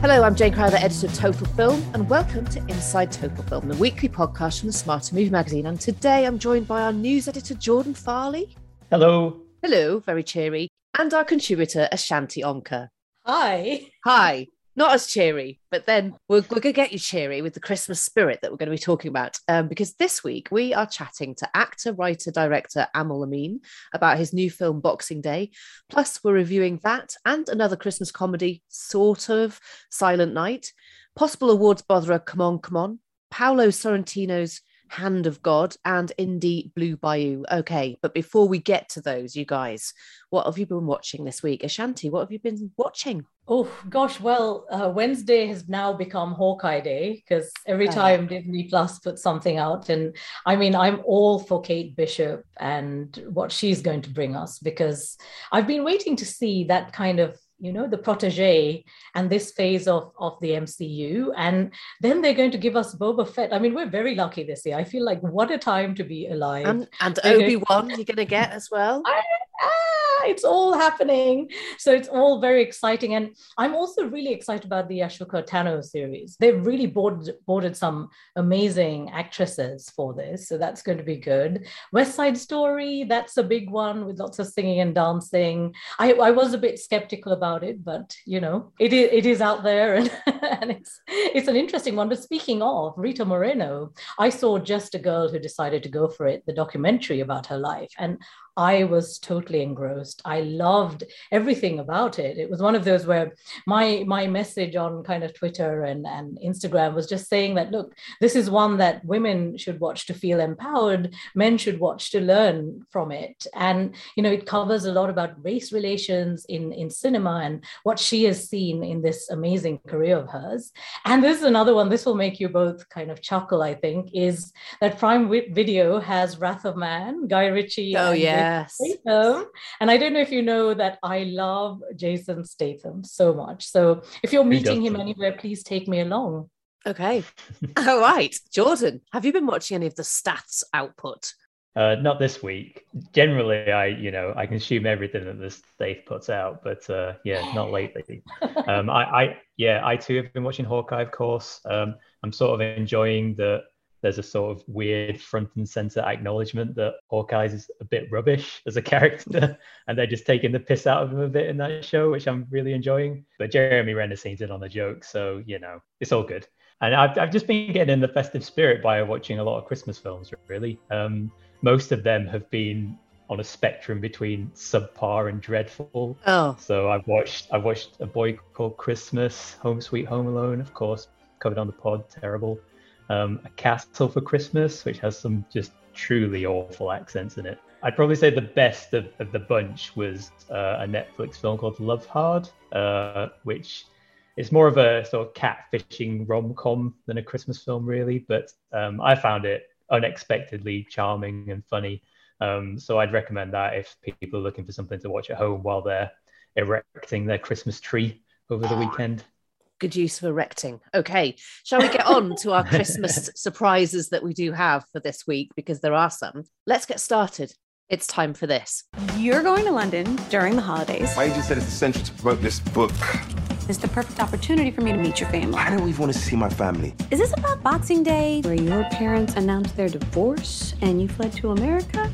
Hello, I'm Jane Crowther, editor of Total Film, and welcome to Inside Total Film, the weekly podcast from the Smarter Movie magazine. And today I'm joined by our news editor, Jordan Farley. Hello. Hello, very cheery. And our contributor, Ashanti Onka. Hi. Hi. Not as cheery, but then we're going to get you cheery with the Christmas spirit that we're going to be talking about. Because this week we are chatting to actor, writer, director Aml Ameen about his new film Boxing Day. Plus, we're reviewing that and another Christmas comedy, sort of, Silent Night, possible awards botherer Come On, Come On, Paolo Sorrentino's Hand of God, and Indie Blue Bayou. Okay, but before we get to those, you guys, what have you been watching this week? Ashanti, what have you been watching? Oh, gosh. Well, Wednesday has now become Hawkeye Day because every time Disney Plus puts something out. And I mean, I'm all for Kate Bishop and what she's going to bring us, because I've been waiting to see that kind of, you know, the protege and this phase of the MCU. And then they're going to give us Boba Fett. I mean, we're very lucky this year. I feel like what a time to be alive. And Obi-Wan you're going to get as well. It's all happening. So it's all very exciting. And I'm also really excited about the Ashoka Tano series. They've really boarded some amazing actresses for this. So that's going to be good. West Side Story, that's a big one with lots of singing and dancing. I was a bit skeptical about it, but, you know, it is out there and, and it's an interesting one. But speaking of Rita Moreno, I saw Just a Girl Who Decided to Go For It, the documentary about her life. And I was totally engrossed. I loved everything about it. It was one of those where my message on kind of Twitter and Instagram was just saying that, look, this is one that women should watch to feel empowered. Men should watch to learn from it. And, you know, it covers a lot about race relations in cinema and what she has seen in this amazing career of hers. And this is another one, this will make you both kind of chuckle, I think, is that Prime Video has Wrath of Man, Guy Ritchie. Oh, yeah. Statham. And I don't know if you know that I love Jason Statham so much. So if you're meeting him anywhere, please take me along. Okay. All right. Jordan, have you been watching any of the stats output? Not this week. Generally, I consume everything that the Stath puts out, but not lately. I too have been watching Hawkeye, of course. I'm sort of enjoying that there's a sort of weird front and center acknowledgement that Hawkeye is a bit rubbish as a character, and they're just taking the piss out of him a bit in that show, which I'm really enjoying. But Jeremy Renner seems in on the joke, so, you know, it's all good. And I've just been getting in the festive spirit by watching a lot of Christmas films, really. Most of them have been on a spectrum between subpar and dreadful. Oh. So I've watched A Boy Called Christmas, Home Sweet Home Alone, of course, covered on the pod, terrible. A Castle for Christmas, which has some just truly awful accents in it. I'd probably say the best of the bunch was a Netflix film called Love Hard, which is more of a sort of catfishing rom-com than a Christmas film, really. But I found it unexpectedly charming and funny. So I'd recommend that if people are looking for something to watch at home while they're erecting their Christmas tree over the weekend. Good use of erecting. Okay, shall we get on to our Christmas surprises that we do have for this week, because there are some. Let's get started. It's time for this. You're going to London during the holidays. My agent said it's essential to promote this book. It's the perfect opportunity for me to meet your family. I don't even want to see my family. Is this about Boxing Day, where your parents announced their divorce and you fled to America?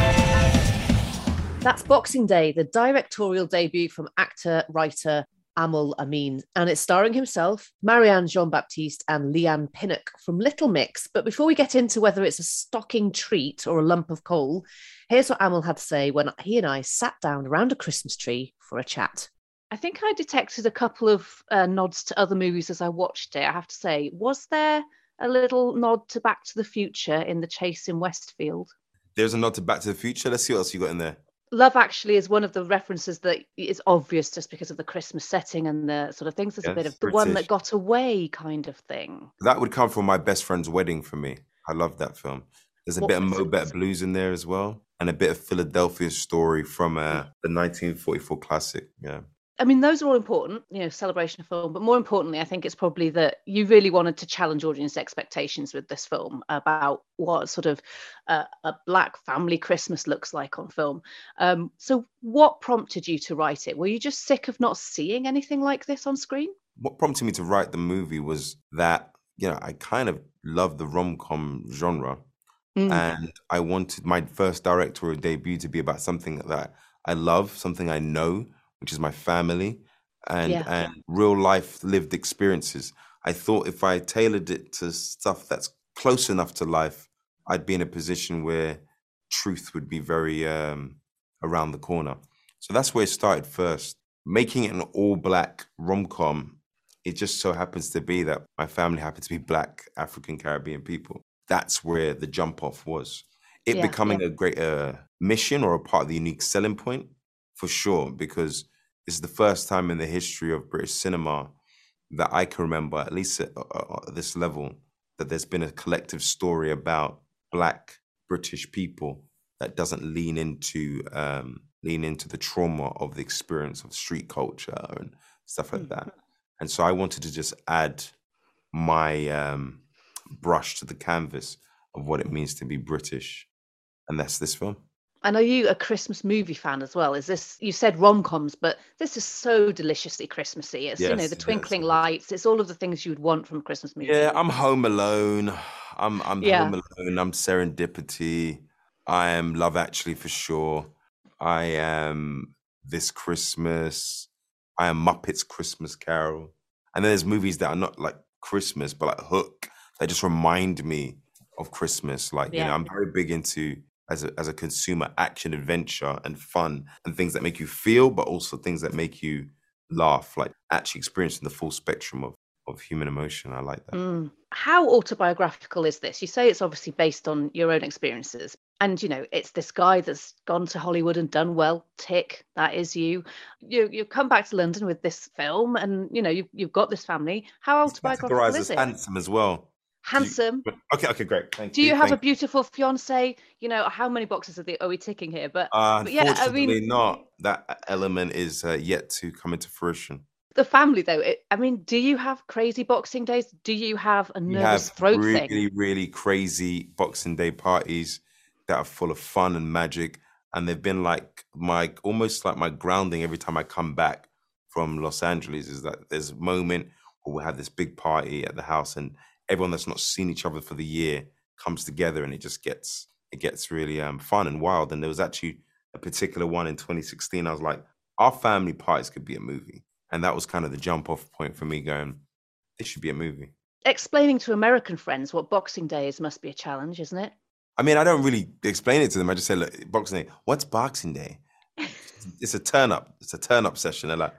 That's Boxing Day, the directorial debut from actor, writer Aml Ameen, and it's starring himself, Marianne Jean-Baptiste and Leanne Pinnock from Little Mix. But before we get into whether it's a stocking treat or a lump of coal, here's what Aml had to say when he and I sat down around a Christmas tree for a chat. I think I detected a couple of nods to other movies as I watched it, I have to say. Was there a little nod to Back to the Future in The Chase in Westfield? There's a nod to Back to the Future. Let's see what else you got in there. Love Actually is one of the references that is obvious just because of the Christmas setting and the sort of things. There's a bit of the one that got away kind of thing. That would come from My Best Friend's Wedding for me. I love that film. There's a bit of Mo Better Blues in there as well, and a bit of Philadelphia Story from the 1944 classic. Yeah. I mean, those are all important, you know, celebration of film. But more importantly, I think it's probably that you really wanted to challenge audience expectations with this film about what sort of a Black family Christmas looks like on film. So what prompted you to write it? Were you just sick of not seeing anything like this on screen? what prompted me to write the movie was that, I kind of love the rom-com genre. And I wanted my first directorial debut to be about something that I love, something I know, which is my family and real life lived experiences. I thought if I tailored it to stuff that's close enough to life, I'd be in a position where truth would be very around the corner. So that's where it started first. Making it an all-black rom-com, it just so happens to be that my family happened to be Black African Caribbean people. That's where the jump off was. It becoming a great mission or a part of the unique selling point, for sure, because it's the first time in the history of British cinema that I can remember, at least at this level, that there's been a collective story about Black British people that doesn't lean into the trauma of the experience of street culture and stuff like that. And so I wanted to just add my brush to the canvas of what it means to be British. And that's this film. And are you a Christmas movie fan as well? Is this, you said rom-coms, but this is so deliciously Christmassy. It's, the twinkling lights. It's all of the things you would want from a Christmas movie. Yeah, I'm Home Alone. I'm Home Alone. I'm Serendipity. I am Love Actually for sure. I am This Christmas. I am Muppets Christmas Carol. And then there's movies that are not like Christmas, but like Hook. They just remind me of Christmas. Like, I'm very big into, as a consumer, action, adventure, and fun, and things that make you feel, but also things that make you laugh, like actually experiencing the full spectrum of human emotion. I like that. How autobiographical is this? You say it's obviously based on your own experiences. And, it's this guy that's gone to Hollywood and done well. Tick, that is you. You come back to London with this film and, you've got this family. How autobiographical is it? Handsome as well. Handsome. Okay, great. Thank you. Do you have a beautiful fiance? How many boxes are we ticking here? But unfortunately not. That element is yet to come into fruition. The family, though, do you have crazy Boxing Days? Do you have a nervous throat thing? Really, really crazy Boxing Day parties that are full of fun and magic. And they've been like almost like my grounding every time I come back from Los Angeles, is that there's a moment where we'll have this big party at the house and everyone that's not seen each other for the year comes together, and it gets really fun and wild. And there was actually a particular one in 2016. I was like, our family parties could be a movie. And that was kind of the jump off point for me going, this should be a movie. Explaining to American friends what Boxing Day is must be a challenge, isn't it? I mean, I don't really explain it to them. I just say, look, Boxing Day, what's Boxing Day? It's a turn up. It's a turn up session. They're like,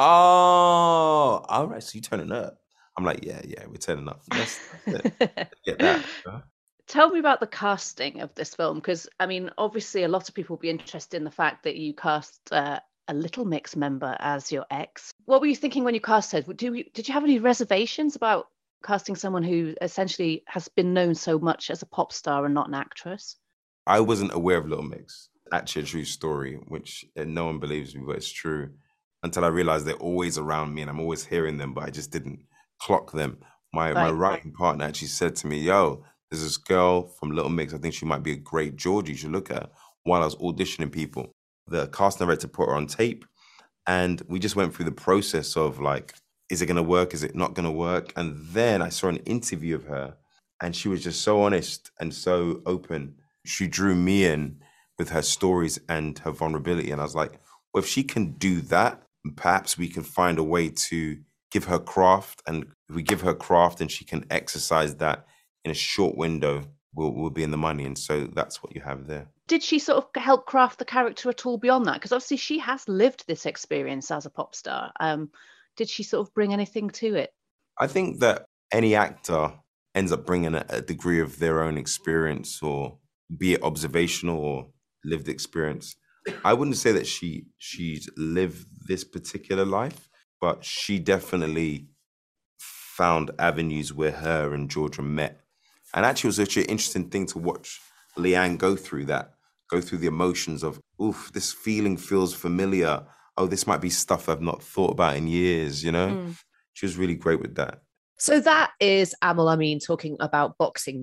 oh, all right. So you turning up. I'm like, yeah, we're turning up. That's it. Get that. Tell me about the casting of this film, because, obviously a lot of people will be interested in the fact that you cast a Little Mix member as your ex. What were you thinking when you cast her? Did you have any reservations about casting someone who essentially has been known so much as a pop star and not an actress? I wasn't aware of Little Mix. Actually, a true story, which no one believes me, but it's true. Until I realized they're always around me and I'm always hearing them, but I just didn't clock them. My writing partner actually said to me, yo, there's this girl from Little Mix. I think she might be a great Georgie. You should look at her. While I was auditioning people, the cast director put her on tape, and we just went through the process of like, is it going to work? Is it not going to work? And then I saw an interview of her, and she was just so honest and so open. She drew me in with her stories and her vulnerability. And I was like, well, if she can do that, perhaps we can find a way to give her craft. And if we give her craft and she can exercise that in a short window, we'll be in the money. And so that's what you have there. Did she sort of help craft the character at all beyond that? Because obviously she has lived this experience as a pop star. Did she sort of bring anything to it? I think that any actor ends up bringing a degree of their own experience, or be it observational or lived experience. I wouldn't say that she's lived this particular life, but she definitely found avenues where her and Georgia met. And actually it was actually an interesting thing to watch Leanne go through the emotions of, oof, this feeling feels familiar. Oh, this might be stuff I've not thought about in years, She was really great with that. So that is Aml Ameen talking about Boxing Day.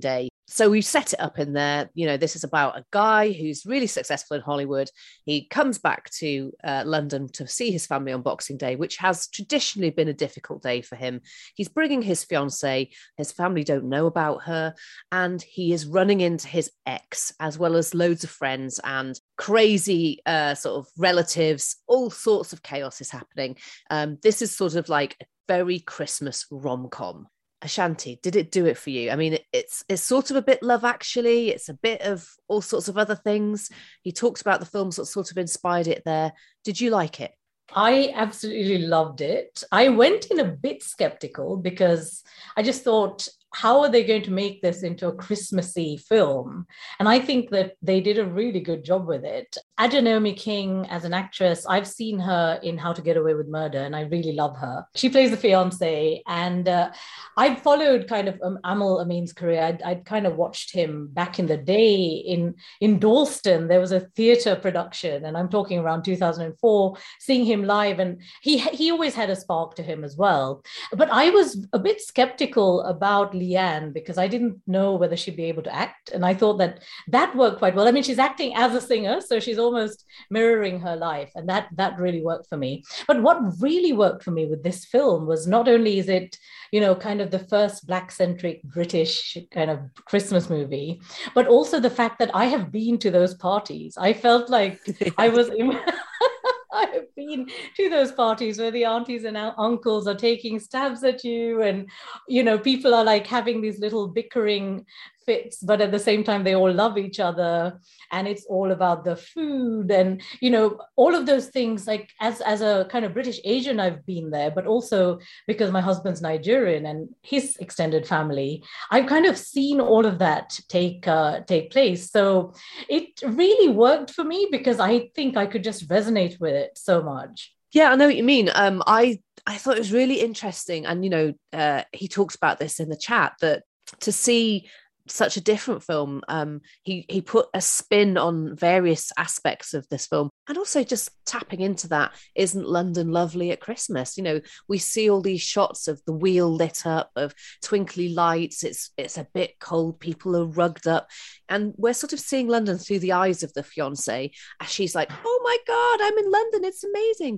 So we set it up in there. You know, this is about a guy who's really successful in Hollywood. He comes back to London to see his family on Boxing Day, which has traditionally been a difficult day for him. He's bringing his fiancée. His family don't know about her. And he is running into his ex, as well as loads of friends and crazy sort of relatives. All sorts of chaos is happening. This is sort of like a very Christmas rom-com. Ashanti, did it do it for you? I mean, it's sort of a bit Love Actually. It's a bit of all sorts of other things. He talks about the films that sort of inspired it there. Did you like it? I absolutely loved it. I went in a bit skeptical because I just thought, how are they going to make this into a Christmassy film? And I think that they did a really good job with it. Naomi King, as an actress, I've seen her in How to Get Away with Murder, and I really love her. She plays the fiancé, and I've followed kind of Aml Ameen's career. I'd kind of watched him back in the day in Dalston. There was a theatre production, and I'm talking around 2004, seeing him live, and he always had a spark to him as well. But I was a bit skeptical about Leanne because I didn't know whether she'd be able to act, and I thought that worked quite well. I mean, she's acting as a singer, so she's almost mirroring her life, and that really worked for me. But what really worked for me with this film was not only is it, you know, kind of the first Black-centric British kind of Christmas movie, but also the fact that I have been to those parties. I felt like I was I have been to those parties where the aunties and uncles are taking stabs at you, and, you know, people are like having these little bickering fits, but at the same time they all love each other, and it's all about the food, and, you know, all of those things. Like as a kind of British Asian, I've been there, but also because my husband's Nigerian and his extended family, I've kind of seen all of that take place. So it really worked for me because I think I could just resonate with it so much. Yeah, I know what you mean. I thought it was really interesting, and, you know, he talks about this in the chat, that to see such a different film, he put a spin on various aspects of this film, and also just tapping into that, isn't London lovely at Christmas? You know, we see all these shots of the wheel lit up, of twinkly lights. It's a bit cold, people are rugged up, and we're sort of seeing London through the eyes of the fiancée as she's like, oh my God, I'm in London, it's amazing.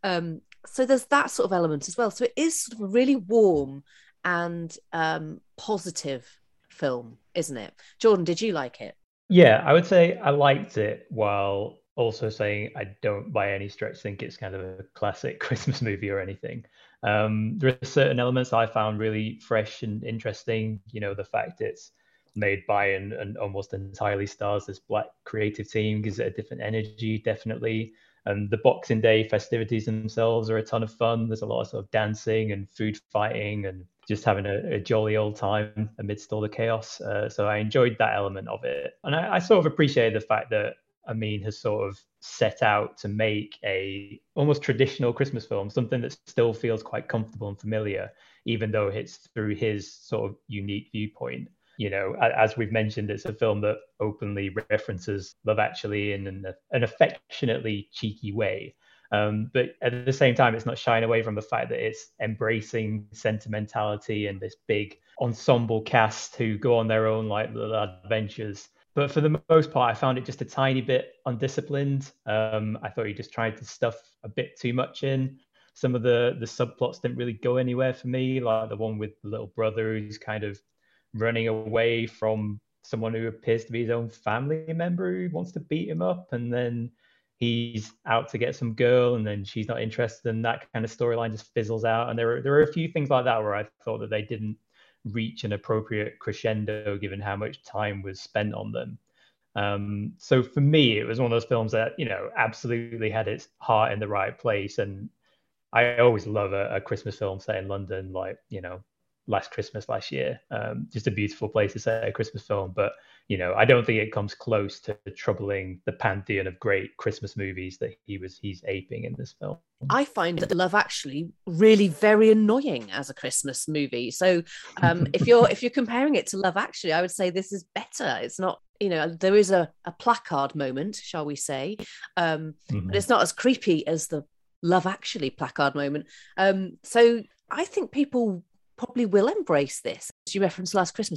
So there's that sort of element as well. So it is sort of a really warm and positive film, isn't it? Jordan, did you like it? Yeah, I would say I liked it, while also saying I don't by any stretch think it's kind of a classic Christmas movie or anything. There are certain elements I found really fresh and interesting. You know, the fact it's made by and almost entirely stars this Black creative team gives it a different energy, definitely. And the Boxing Day festivities themselves are a ton of fun. There's a lot of sort of dancing and food fighting and just having a jolly old time amidst all the chaos. So I enjoyed that element of it. And I sort of appreciated the fact that Ameen has sort of set out to make a almost traditional Christmas film, something that still feels quite comfortable and familiar, even though it's through his sort of unique viewpoint. You know, as we've mentioned, it's a film that openly references Love Actually in an affectionately cheeky way. But at the same time, it's not shying away from the fact that it's embracing sentimentality and this big ensemble cast who go on their own like little adventures. But for the most part, I found it just a tiny bit undisciplined. I thought he just tried to stuff a bit too much in. Some of the subplots didn't really go anywhere for me, like the one with the little brother who's kind of running away from someone who appears to be his own family member who wants to beat him up, and then he's out to get some girl and then she's not interested, and that kind of storyline just fizzles out. And there are a few things like that where I thought that they didn't reach an appropriate crescendo given how much time was spent on them. So for me, it was one of those films that, you know, absolutely had its heart in the right place. And I always love a Christmas film set in London, like, you know, Last Christmas last year. Just a beautiful place to set a Christmas film. But, you know, I don't think it comes close to troubling the pantheon of great Christmas movies that he's aping in this film. I find that Love Actually really very annoying as a Christmas movie. So if you're comparing it to Love Actually, I would say this is better. It's not, you know, there is a placard moment, shall we say, but it's not as creepy as the Love Actually placard moment. So I think people probably will embrace this. You referenced Last Christmas.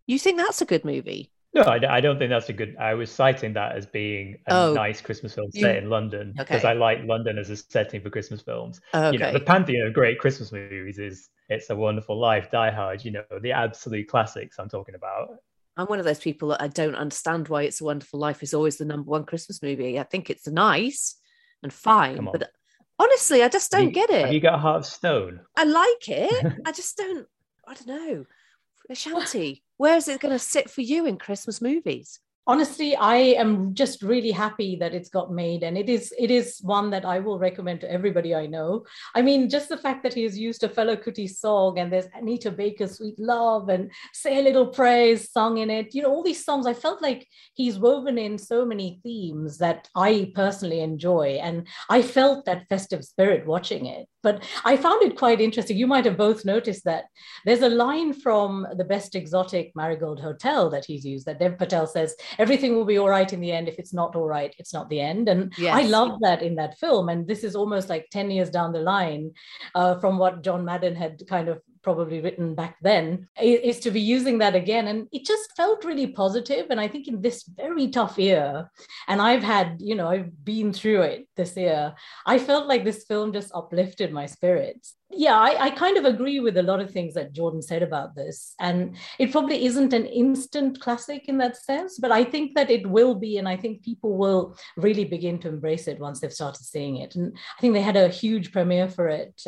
You think that's a good movie? No, I don't think that's a good. I was citing that as being a nice Christmas film set in London because I like London as a setting for Christmas films. You know, the pantheon of great Christmas movies is It's a Wonderful Life, Die Hard, you know, the absolute classics I'm talking about. I'm one of those people that I don't understand why It's a Wonderful Life is always the number one Christmas movie. I think it's nice and fine, but honestly, I just don't get it. Have you got a heart of stone? I like it. I don't know. Ashanti, where is it going to sit for you in Christmas movies? Honestly, I am just really happy that it's got made, and it is one that I will recommend to everybody I know. I mean, just the fact that he has used a Fela Kuti song, and there's Anita Baker's Sweet Love and Say a Little Praise sung in it. You know, all these songs, I felt like he's woven in so many themes that I personally enjoy, and I felt that festive spirit watching it. But I found it quite interesting. You might have both noticed that there's a line from The Best Exotic Marigold Hotel that he's used, that Dev Patel says, everything will be all right in the end. If it's not all right, it's not the end. And I love that in that film. And this is almost like 10 years down the line from what John Madden had kind of probably written back then, is to be using that again. And it just felt really positive. And I think in this very tough year, and I've been through it this year, I felt like this film just uplifted my spirits. Yeah, I kind of agree with a lot of things that Jordan said about this. And it probably isn't an instant classic in that sense, but I think that it will be. And I think people will really begin to embrace it once they've started seeing it. And I think they had a huge premiere for it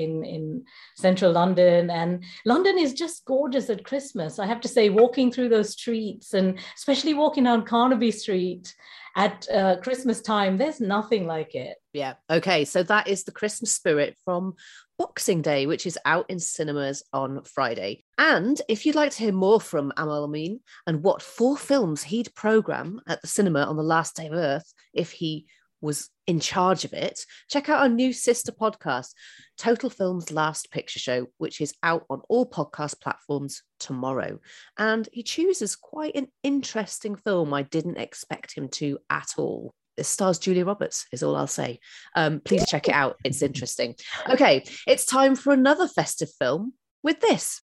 in central London. And London is just gorgeous at Christmas. I have to say, walking through those streets, and especially walking down Carnaby Street at Christmas time, there's nothing like it. Yeah. Okay. So that is The Christmas Spirit from Boxing Day, which is out in cinemas on Friday. And if you'd like to hear more from Aml Ameen and what 4 films he'd programme at the cinema on the last day of Earth if he was in charge of it, check out our new sister podcast, Total Film's Last Picture Show, which is out on all podcast platforms tomorrow. And he chooses quite an interesting film I didn't expect him to at all. It stars Julia Roberts, is all I'll say. Please check it out. It's interesting. Okay, it's time for another festive film with this.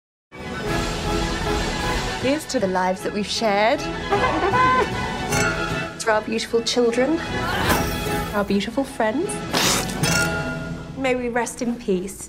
Here's to the lives that we've shared. To our beautiful children. Our beautiful friends. May we rest in peace.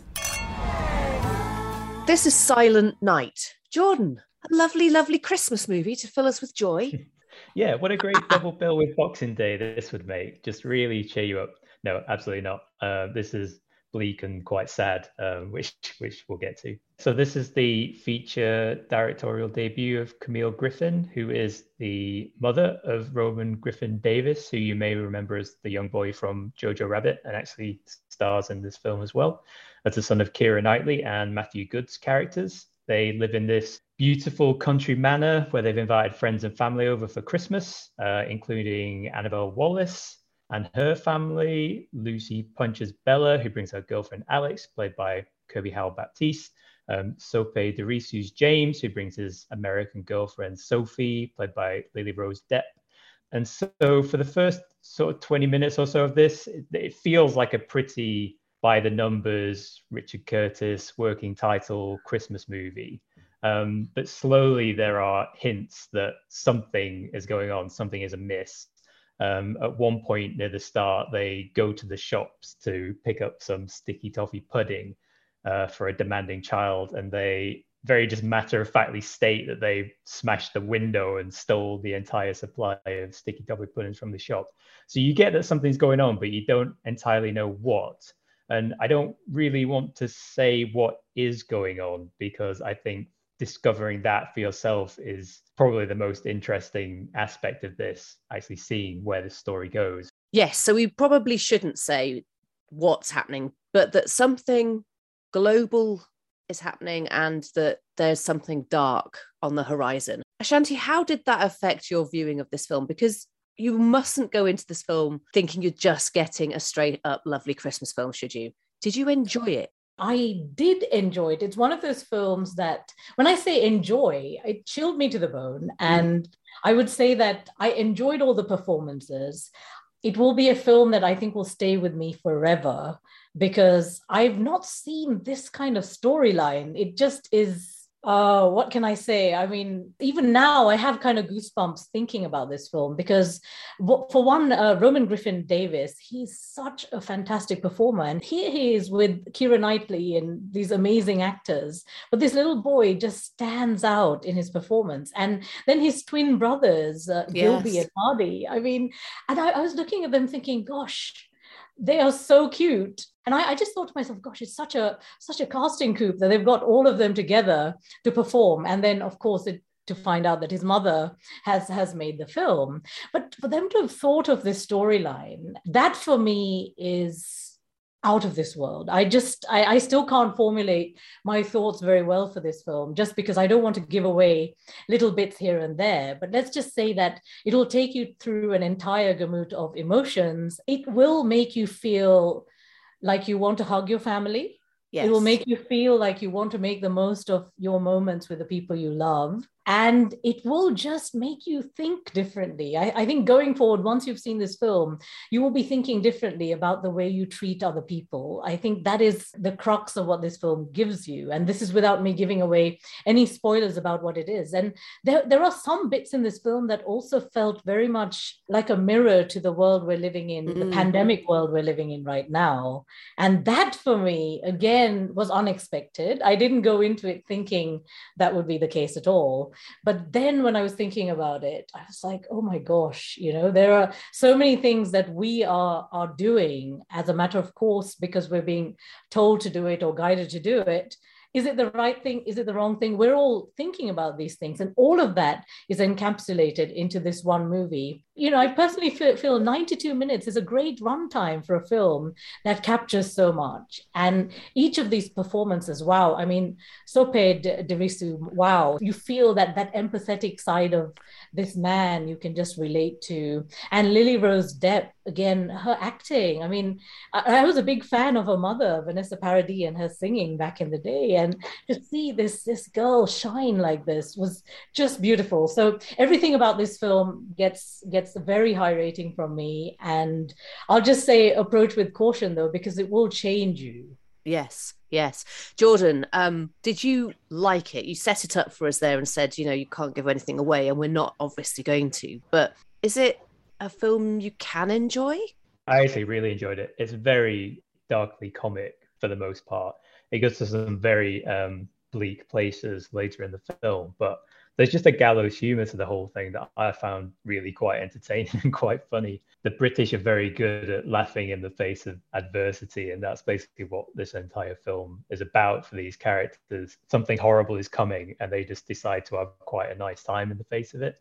This is Silent Night. Jordan, a lovely, lovely Christmas movie to fill us with joy. Yeah, what a great double bill with Boxing Day this would make. Just really cheer you up. No, absolutely not. This is bleak and quite sad, which we'll get to. So this is the feature directorial debut of Camille Griffin, who is the mother of Roman Griffin Davis, who you may remember as the young boy from Jojo Rabbit and actually stars in this film as well, as the son of Keira Knightley and Matthew Good's characters. They live in this beautiful country manor where they've invited friends and family over for Christmas, including Annabelle Wallis and her family, Lucy Punches Bella, who brings her girlfriend Alex, played by Kirby Howell-Baptiste, Sope Derisu's James, who brings his American girlfriend Sophie, played by Lily Rose Depp. And so for the first sort of 20 minutes or so of this, it feels like a pretty by the numbers, Richard Curtis working title Christmas movie. But slowly there are hints that something is going on, something is amiss. At one point near the start, they go to the shops to pick up some sticky toffee pudding for a demanding child, and they very just matter-of-factly state that they smashed the window and stole the entire supply of sticky toffee puddings from the shop. So you get that something's going on, but you don't entirely know what. And I don't really want to say what is going on, because I think discovering that for yourself is probably the most interesting aspect of this, actually seeing where the story goes. Yes, so we probably shouldn't say what's happening, but that something global is happening and that there's something dark on the horizon. Ashanti, how did that affect your viewing of this film? Because you mustn't go into this film thinking you're just getting a straight up lovely Christmas film, should you? Did you enjoy it? I did enjoy it. It's one of those films that, when I say enjoy, it chilled me to the bone. And I would say that I enjoyed all the performances. It will be a film that I think will stay with me forever, because I've not seen this kind of storyline. It just is What can I say? I mean, even now, I have kind of goosebumps thinking about this film because, for one, Roman Griffin Davis, he's such a fantastic performer. And here he is with Keira Knightley and these amazing actors. But this little boy just stands out in his performance. And then his twin brothers, Gilby and Hardy. I mean, and I was looking at them thinking, gosh, they are so cute. And I just thought to myself, gosh, it's such a casting coup that they've got all of them together to perform. And then, of course, to find out that his mother has made the film. But for them to have thought of this storyline, that for me is out of this world. I still can't formulate my thoughts very well for this film, just because I don't want to give away little bits here and there. But let's just say that it'll take you through an entire gamut of emotions. It will make you feel like you want to hug your family. Yes. It will make you feel like you want to make the most of your moments with the people you love. And it will just make you think differently. I think going forward, once you've seen this film, you will be thinking differently about the way you treat other people. I think that is the crux of what this film gives you. And this is without me giving away any spoilers about what it is. And there are some bits in this film that also felt very much like a mirror to the world we're living in, the pandemic world we're living in right now. And that for me, again, was unexpected. I didn't go into it thinking that would be the case at all. But then when I was thinking about it, I was like, oh my gosh, there are so many things that we are doing as a matter of course, because we're being told to do it or guided to do it. Is it the right thing? Is it the wrong thing? We're all thinking about these things. And all of that is encapsulated into this one movie. I personally feel 92 minutes is a great runtime for a film that captures so much. And each of these performances, wow. I mean, Sope Dirisu, wow. You feel that empathetic side of this man you can just relate to. And Lily Rose Depp, again, her acting. I mean, I was a big fan of her mother, Vanessa Paradis, and her singing back in the day. And to see this girl shine like this was just beautiful. So everything about this film gets a very high rating from me. And I'll just say approach with caution, though, because it will change you. Yes. Jordan, did you like it? You set it up for us there and said, you can't give anything away, and we're not obviously going to. But is it a film you can enjoy? I actually really enjoyed it. It's very darkly comic for the most part. It goes to some very bleak places later in the film, but there's just a gallows humor to the whole thing that I found really quite entertaining and quite funny. The British are very good at laughing in the face of adversity, and that's basically what this entire film is about for these characters. Something horrible is coming, and they just decide to have quite a nice time in the face of it.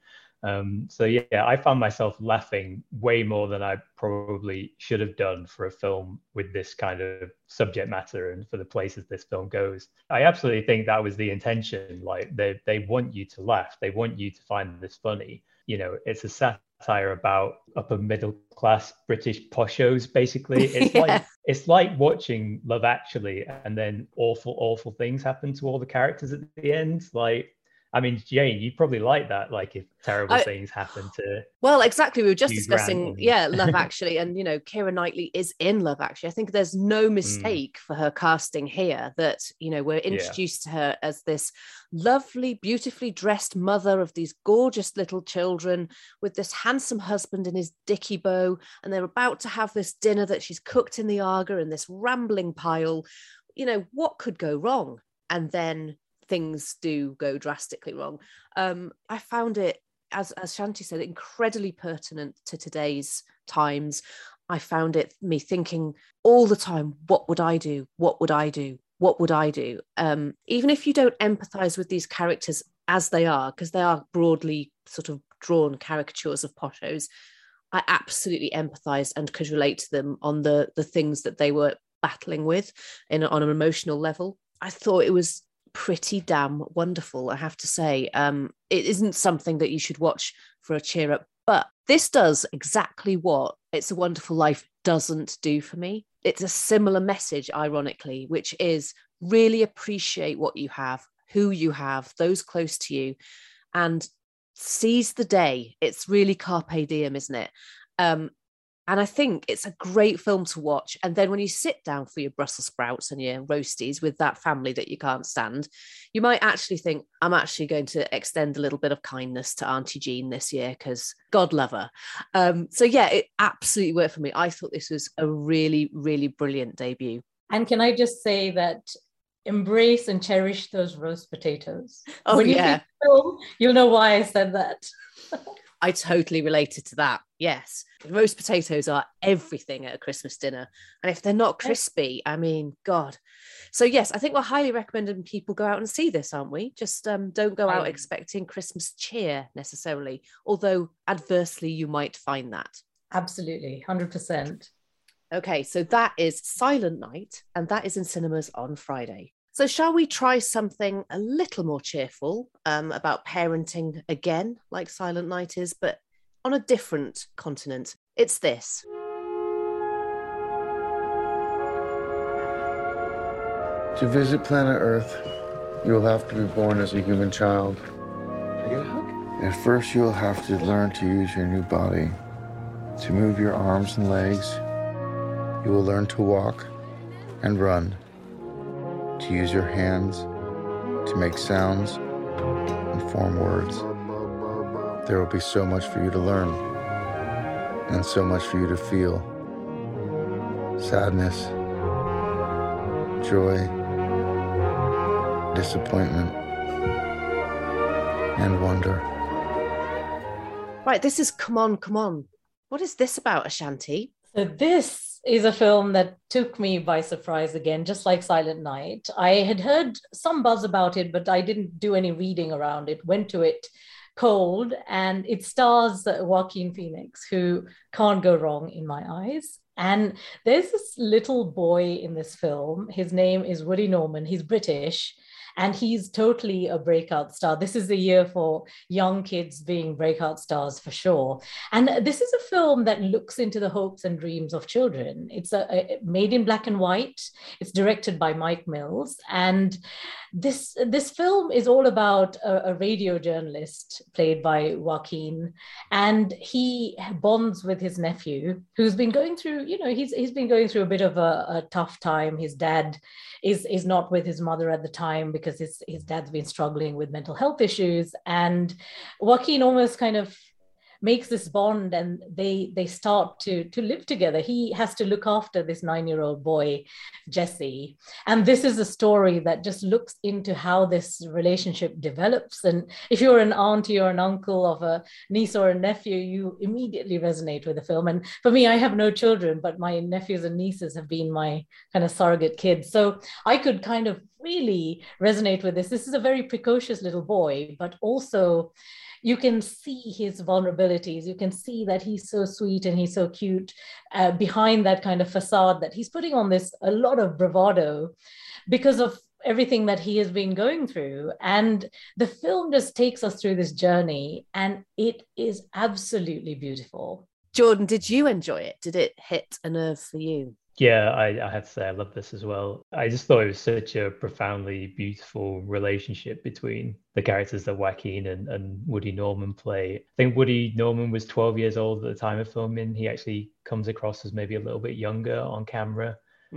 So yeah, I found myself laughing way more than I probably should have done for a film with this kind of subject matter and for the places this film goes. I absolutely think that was the intention. Like they want you to laugh. They want you to find this funny. It's a satire about upper middle class British poshos, basically. It's like watching Love Actually, and then awful things happen to all the characters at the end. Like, I mean, Jane, you probably like that, like if terrible things happen to... Well, exactly. We were just discussing, Love Actually. And, Keira Knightley is in Love Actually. I think there's no mistake for her casting here that, we're introduced to her as this lovely, beautifully dressed mother of these gorgeous little children with this handsome husband in his dicky bow. And they're about to have this dinner that she's cooked in the Aga in this rambling pile. What could go wrong? And then things do go drastically wrong. I found it, as Shanti said, incredibly pertinent to today's times. I found it me thinking all the time, what would I do? What would I do? What would I do? Even if you don't empathize with these characters as they are, because they are broadly sort of drawn caricatures of poshos, I absolutely empathized and could relate to them on the things that they were battling with on an emotional level. I thought it was pretty damn wonderful, I have to say. It isn't something that you should watch for a cheer up, but this does exactly what It's a Wonderful Life doesn't do for me. It's a similar message, ironically, which is really appreciate what you have, who you have, those close to you, and seize the day. It's really carpe diem, isn't it? And I think it's a great film to watch. And then when you sit down for your Brussels sprouts and your roasties with that family that you can't stand, you might actually think, I'm actually going to extend a little bit of kindness to Auntie Jean this year because God love her. So yeah, it absolutely worked for me. I thought this was a really, really brilliant debut. And can I just say that embrace and cherish those roast potatoes. Oh, when you yeah. see the film, you'll know why I said that. I totally related to that. Yes. Roast potatoes are everything at a Christmas dinner. And if they're not crispy, I mean, God. So yes, I think we're highly recommending people go out and see this, aren't we? Just don't go out expecting Christmas cheer necessarily, although adversely you might find that. Absolutely, 100%. Okay, so that is Silent Night, and that is in cinemas on Friday. So shall we try something a little more cheerful about parenting again, like Silent Night is, but on a different continent? It's this. To visit planet Earth, you will have to be born as a human child. Can I get a hug? At first, you will have to learn to use your new body, to move your arms and legs. You will learn to walk and run, to use your hands, to make sounds and form words. There will be so much for you to learn and so much for you to feel. Sadness, joy, disappointment, and wonder. Right, this is Come On, Come On. What is this about, Ashanti? So this is a film that took me by surprise again, just like Silent Night. I had heard some buzz about it, but I didn't do any reading around it, went to it cold, and it stars Joaquin Phoenix, who can't go wrong in my eyes. And there's this little boy in this film. His name is Woody Norman. He's British. And he's totally a breakout star. This is the year for young kids being breakout stars for sure. And this is a film that looks into the hopes and dreams of children. It's made in black and white. It's directed by Mike Mills. And this film is all about a radio journalist played by Joaquin. And he bonds with his nephew, who's been going through, he's been going through a bit of a tough time. His dad is not with his mother at the time because his dad's been struggling with mental health issues. And Joaquin almost kind of makes this bond, and they start to live together. He has to look after this 9-year-old boy, Jesse. And this is a story that just looks into how this relationship develops. And if you're an auntie or an uncle of a niece or a nephew, you immediately resonate with the film. And for me, I have no children, but my nephews and nieces have been my kind of surrogate kids. So I could kind of really resonate with this. This is a very precocious little boy, but also you can see his vulnerabilities. You can see that he's so sweet and he's so cute behind that kind of facade that he's putting on a lot of bravado because of everything that he has been going through. And the film just takes us through this journey, and it is absolutely beautiful. Jordan, did you enjoy it? Did it hit a nerve for you? Yeah, I have to say I love this as well. I just thought it was such a profoundly beautiful relationship between the characters that Joaquin and Woody Norman play. I think Woody Norman was 12 years old at the time of filming. He actually comes across as maybe a little bit younger on camera.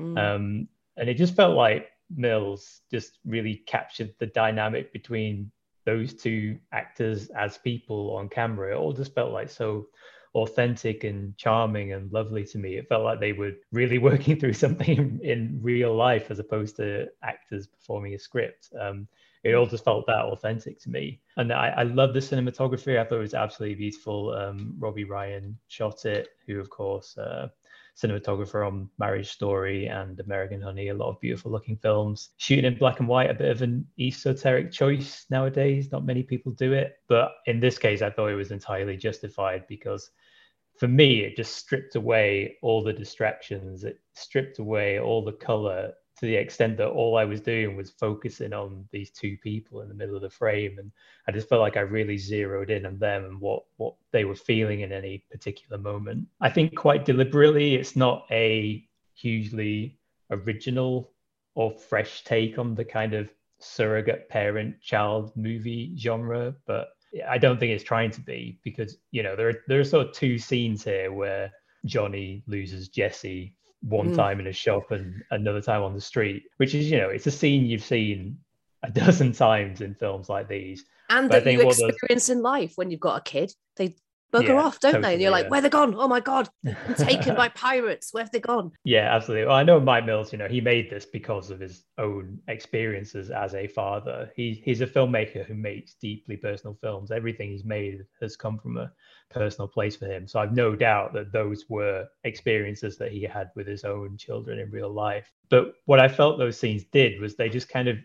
And it just felt like Mills just really captured the dynamic between those two actors as people on camera. It all just felt like so authentic and charming and lovely to me. It felt like they were really working through something in real life as opposed to actors performing a script. It all just felt that authentic to me. And I love the cinematography. I thought it was absolutely beautiful. Robbie Ryan shot it, who of course, cinematographer on Marriage Story and American Honey, a lot of beautiful looking films. Shooting in black and white, a bit of an esoteric choice nowadays. Not many people do it. But in this case, I thought it was entirely justified because for me, it just stripped away all the distractions. It stripped away all the color to the extent that all I was doing was focusing on these two people in the middle of the frame. And I just felt like I really zeroed in on them and what they were feeling in any particular moment. I think quite deliberately, it's not a hugely original or fresh take on the kind of surrogate parent-child movie genre, but I don't think it's trying to be, because there are sort of two scenes here where Johnny loses Jesse one time in a shop and another time on the street, which is, you know, it's a scene you've seen a dozen times in films like these. And but that you experience in life when you've got a kid. They bugger off, don't they? And you're like, where they gone? Oh my God, they've been taken by pirates. Where have they gone? Yeah, absolutely. Well, I know Mike Mills, you know, he made this because of his own experiences as a father. He's a filmmaker who makes deeply personal films. Everything he's made has come from a personal place for him. So I've no doubt that those were experiences that he had with his own children in real life. But what I felt those scenes did was they just kind of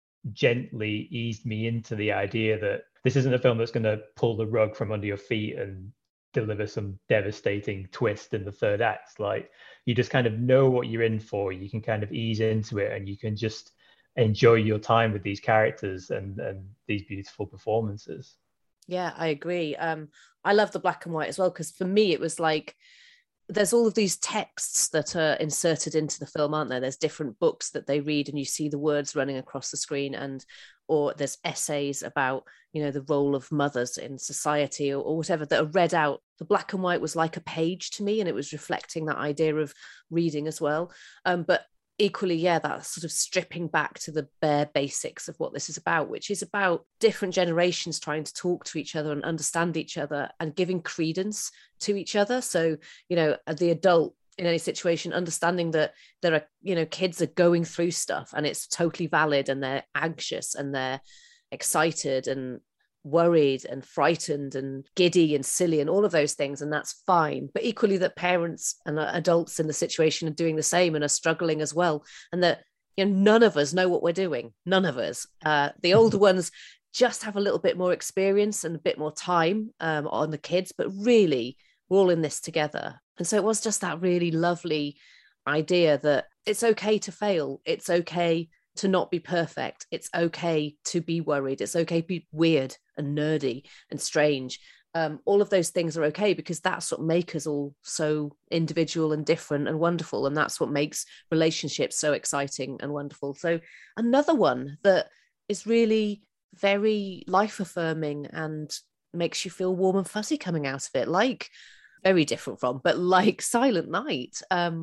gently eased me into the idea that this isn't a film that's going to pull the rug from under your feet and deliver some devastating twist in the third act. Like, you just kind of know what you're in for. You can kind of ease into it and you can just enjoy your time with these characters and these beautiful performances. Yeah, I agree. I love the black and white as well, because for me it was like, there's all of these texts that are inserted into the film, aren't there? There's different books that they read and you see the words running across the screen, or there's essays about, you know, the role of mothers in society or whatever that are read out. The black and white was like a page to me, and it was reflecting that idea of reading as well. But equally, yeah, that sort of stripping back to the bare basics of what this is about, which is about different generations trying to talk to each other and understand each other and giving credence to each other. So, you know, the adult in any situation, understanding that there are, you know, kids are going through stuff and it's totally valid, and they're anxious and they're excited and worried and frightened and giddy and silly and all of those things, and that's fine. But equally, that parents and adults in the situation are doing the same and are struggling as well, and that, you know, none of us know what we're doing. None of us. The older ones just have a little bit more experience and a bit more time on the kids, but really we're all in this together. And so it was just that really lovely idea that it's okay to fail, it's okay to not be perfect, it's okay to be worried, it's okay to be weird and nerdy and strange. All of those things are okay, because that's what makes us all so individual and different and wonderful, and that's what makes relationships so exciting and wonderful. So another one that is really very life affirming and makes you feel warm and fuzzy coming out of it, like, very different from, but like Silent Night.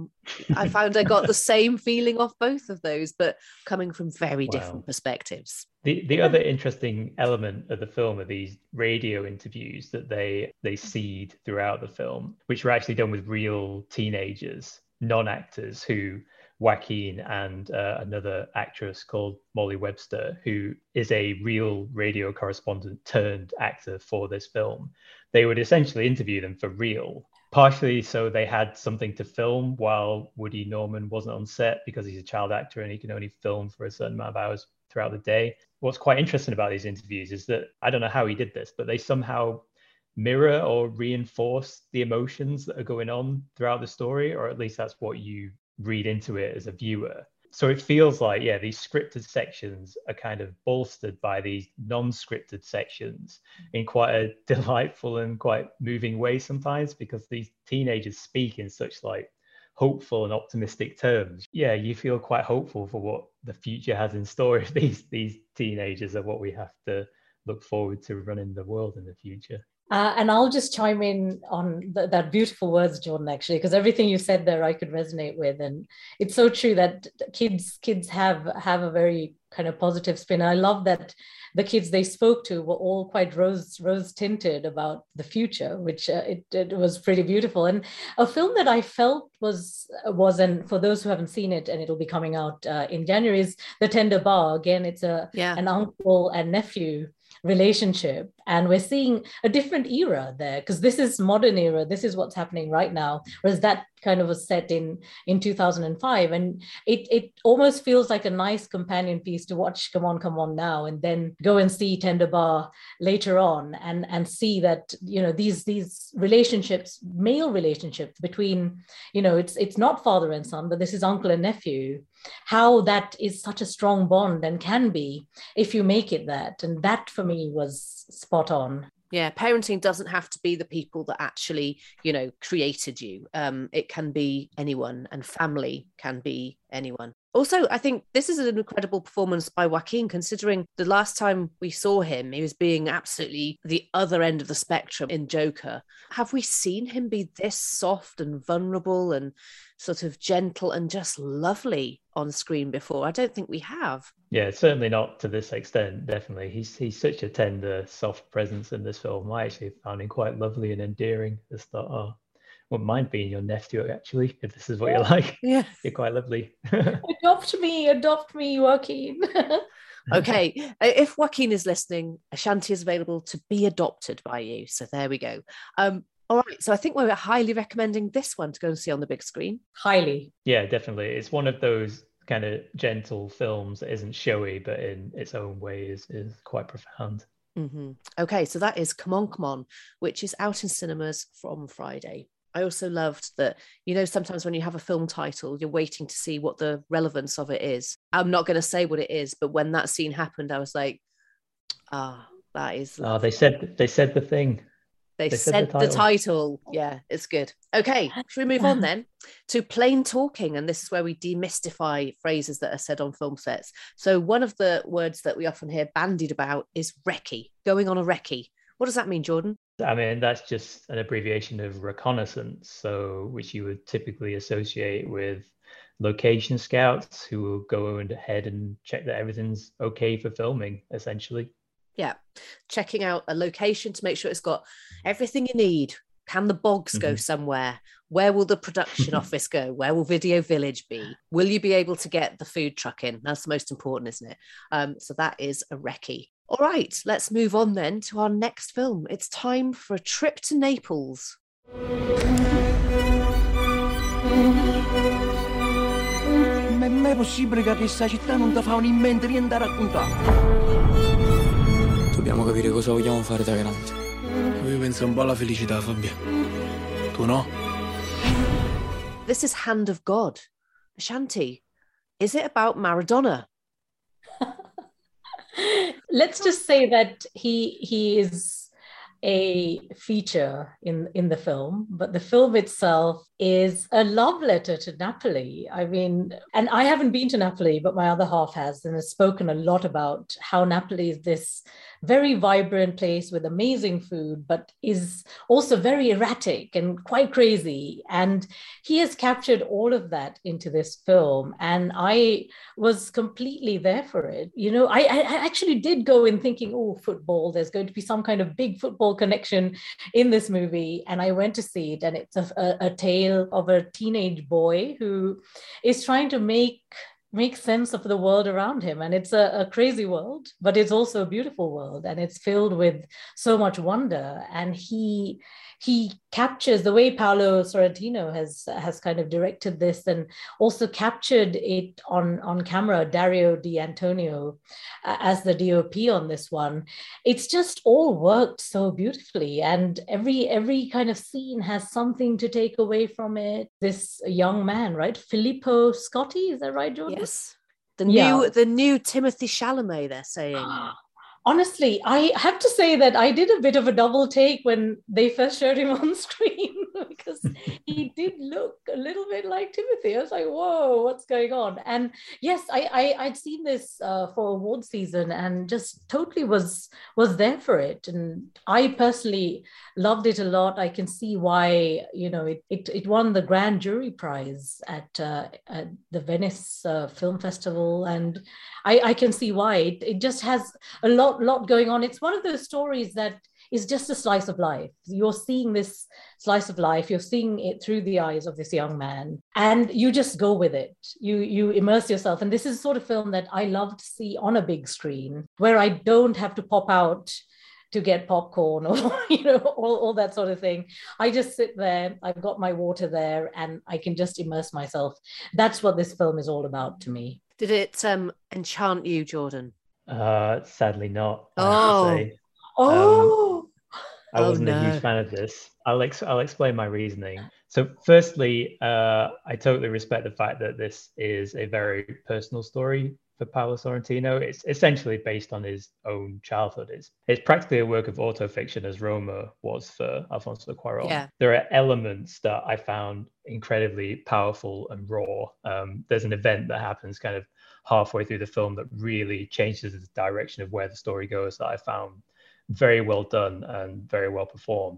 I found I got the same feeling off both of those, but coming from very different perspectives. The other interesting element of the film are these radio interviews that they seed throughout the film, which were actually done with real teenagers, non-actors, who Joaquin and another actress called Molly Webster, who is a real radio correspondent turned actor for this film. They would essentially interview them for real, partially so they had something to film while Woody Norman wasn't on set, because he's a child actor and he can only film for a certain amount of hours throughout the day. What's quite interesting about these interviews is that, I don't know how he did this, but they somehow mirror or reinforce the emotions that are going on throughout the story, or at least that's what you read into it as a viewer. So it feels like, yeah, these scripted sections are kind of bolstered by these non-scripted sections in quite a delightful and quite moving way sometimes, because these teenagers speak in such like hopeful and optimistic terms. Yeah, you feel quite hopeful for what the future has in store if these teenagers are what we have to look forward to running the world in the future. And I'll just chime in on that beautiful words, Jordan, actually, because everything you said there I could resonate with. And it's so true that kids have a very kind of positive spin. I love that the kids they spoke to were all quite rose tinted about the future, which it was pretty beautiful. And a film that I felt was, and for those who haven't seen it, and it'll be coming out in January, is The Tender Bar. Again, it's an uncle and nephew relationship, and we're seeing a different era there, because this is modern era, this is what's happening right now, whereas that kind of was set in 2005, and it almost feels like a nice companion piece to watch Come On Now, and then go and see Tender Bar later on, and see that, you know, these relationships, male relationships between, you know, it's not father and son, but this is uncle and nephew, how that is such a strong bond and can be if you make it that. And that for me was spot on. Yeah, parenting doesn't have to be the people that actually, you know, created you. It can be anyone, and family can be anyone. Also, I think this is an incredible performance by Joaquin, considering the last time we saw him, he was being absolutely the other end of the spectrum in Joker. Have we seen him be this soft and vulnerable and sort of gentle and just lovely on screen before? I don't think we have. Yeah, certainly not to this extent, definitely. He's such a tender, soft presence in this film. I actually found him quite lovely and endearing. Just thought, oh, wouldn't mind being your nephew, actually, if this is what you like. Yeah. You're quite lovely. Adopt me, Joaquin. Okay, if Joaquin is listening, Ashanti is available to be adopted by you. So there we go. All right, so I think we're highly recommending this one to go and see on the big screen. Highly. Yeah, definitely. It's one of those kind of gentle films that isn't showy, but in its own way is quite profound. Mm-hmm. Okay, so that is Come On, Come On, which is out in cinemas from Friday. I also loved that, sometimes when you have a film title, you're waiting to see what the relevance of it is. I'm not going to say what it is, but when that scene happened, I was like, that is lovely. They said the thing. They said the title. Yeah, it's good. Okay, should we move on then to plain talking? And this is where we demystify phrases that are said on film sets. So one of the words that we often hear bandied about is recce, going on a recce. What does that mean, Jordan? I mean, that's just an abbreviation of reconnaissance, so which you would typically associate with location scouts who will go ahead and check that everything's okay for filming, essentially. Yeah, checking out a location to make sure it's got everything you need. Can the bogs go somewhere? Where will the production office go? Where will Video Village be? Will you be able to get the food truck in? That's the most important, isn't it? So that is a recce. All right, let's move on then to our next film. It's time for a trip to Naples. Ma è mai possibile che questa città non ti fa in mente di andare a raccontare? Dobbiamo capire cosa vogliamo fare da grandi. Io penso un po' alla felicità, Fabio. Tu no? This is Hand of God. Ashanti, is it about Maradona? Let's just say that he is a feature in the film, but the film itself is a love letter to Napoli. I mean, and I haven't been to Napoli, but my other half has, and has spoken a lot about how Napoli is this very vibrant place with amazing food, but is also very erratic and quite crazy. And he has captured all of that into this film. And I was completely there for it. I actually did go in thinking, oh, football, there's going to be some kind of big football connection in this movie. And I went to see it, and it's a tale of a teenage boy who is trying to make sense of the world around him. And it's a crazy world, but it's also a beautiful world, and it's filled with so much wonder. And he captures the way Paolo Sorrentino has kind of directed this, and also captured it on camera, Dario Di Antonio as the DOP on this one. It's just all worked so beautifully, and every kind of scene has something to take away from it. This young man, right? Filippo Scotti, is that right, Jordan? Yes. The new Timothée Chalamet, they're saying. Honestly, I have to say that I did a bit of a double take when they first showed him on screen, because he did look a little bit like Timothy. I was like, whoa, what's going on? And yes, I'd seen this for award season and just totally was there for it. And I personally loved it a lot. I can see why, it won the Grand Jury Prize at the Venice Film Festival. And I can see why. It just has a lot going on. It's one of those stories that is just a slice of life. You're seeing this slice of life, you're seeing it through the eyes of this young man, and you just go with it. You immerse yourself. And this is the sort of film that I love to see on a big screen, where I don't have to pop out to get popcorn or all that sort of thing. I just sit there, I've got my water there, and I can just immerse myself. That's what this film is all about to me. Did it enchant you, Jordan? Sadly not. I wasn't a huge fan of this. I'll explain my reasoning. So firstly, I totally respect the fact that this is a very personal story for Paolo Sorrentino. It's essentially based on his own childhood. It's practically a work of autofiction, as Roma was for Alfonso Cuarón. Yeah. There are elements that I found incredibly powerful and raw. There's an event that happens kind of halfway through the film that really changes the direction of where the story goes, that I found very well done and very well performed.